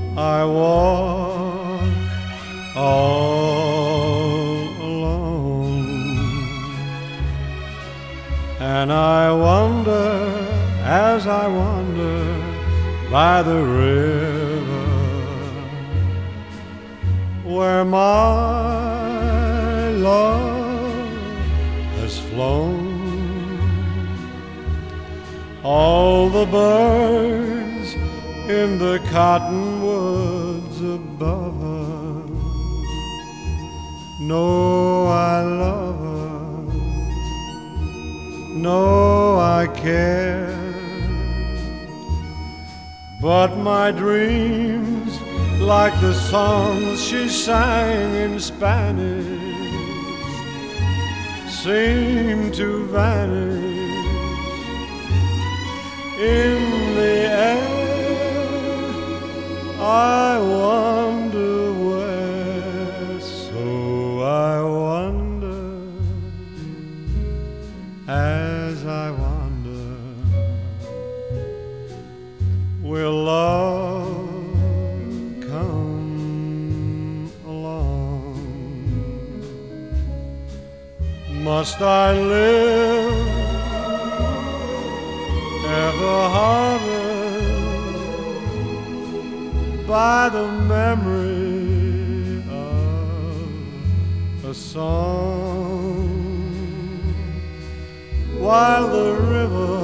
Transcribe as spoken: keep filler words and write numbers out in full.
I walk all alone, and I wonder as I wander by the river where my love has flown. All the birds in the cottonwoods above her know I love her, know I care. But my dreams, like the songs she sang in Spanish, seem to vanish in the air. I wonder where, so I wonder as I wander, will love come along? Must I live ever haunted by the memory of a song, while the river